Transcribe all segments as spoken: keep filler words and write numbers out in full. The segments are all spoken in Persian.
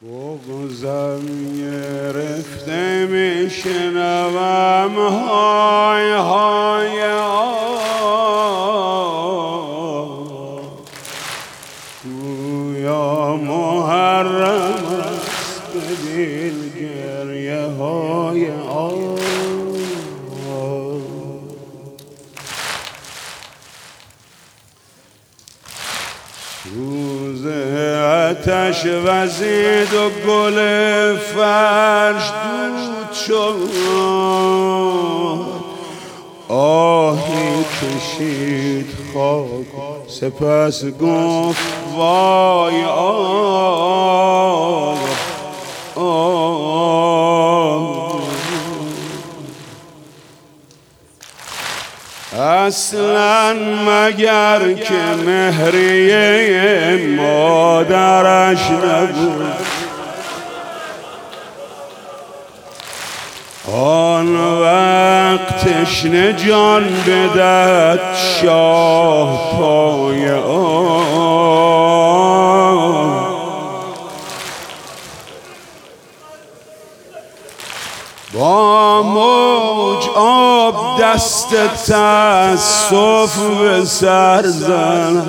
بغضم گرفته میشنوم های های آه گویا محرم است به دل گریه های آه روز آتش وزید و گل فرش دود شد آهی کشید خاک سپس گفت وای آه آه اصلاً مگر که مهریه مادرش نبود آن وقت تشنه جان بدهد شاه پای آن با موج آب دست تأسف به سر زند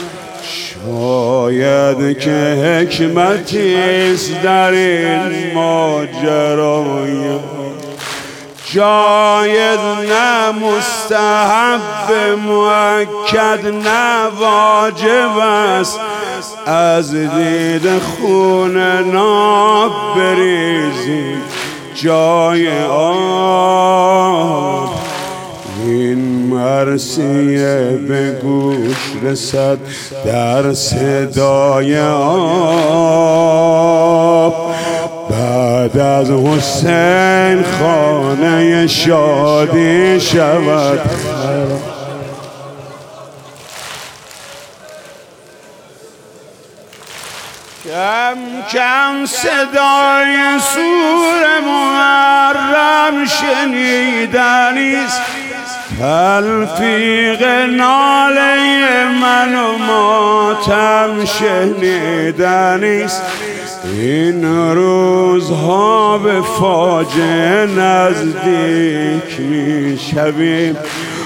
شاید که حکمتیست در این ماجرای جاید نه مستحب مؤکد نه واجب است از دید خون ناب بریزیم جای آب این مرثیه به گوش رسد در صدای آب بعد از حسین خانه شادی شود خراب کم کم صدای سور محرم شنیدنیست تلفیق ناله من و ماتم شنیدنیست این روزها به فاجعه نزدیک می شویم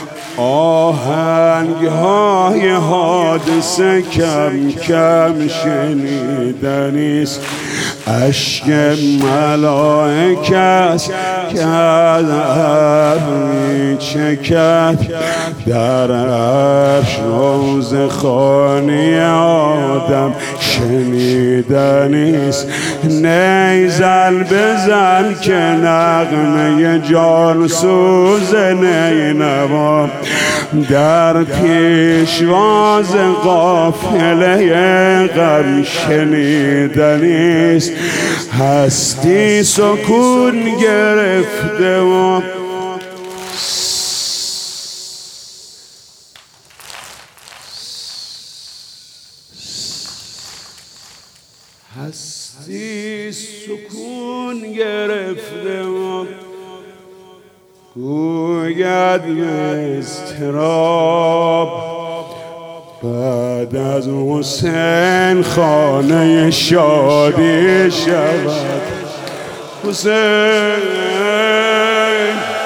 آهنگ های حادثه کم کم شنیدنیست اشک ملائک است که از ابر چکد در عرش روز خانه آدم شنیدنیست نیزل بزن که نغمه جان سوز نینوا در پیشواز قافله غم شنیدنیست هستی سکون گرفته و هستی سکون گرفته و گوید اضطراب بعد از حسین خانه شادی شود حسین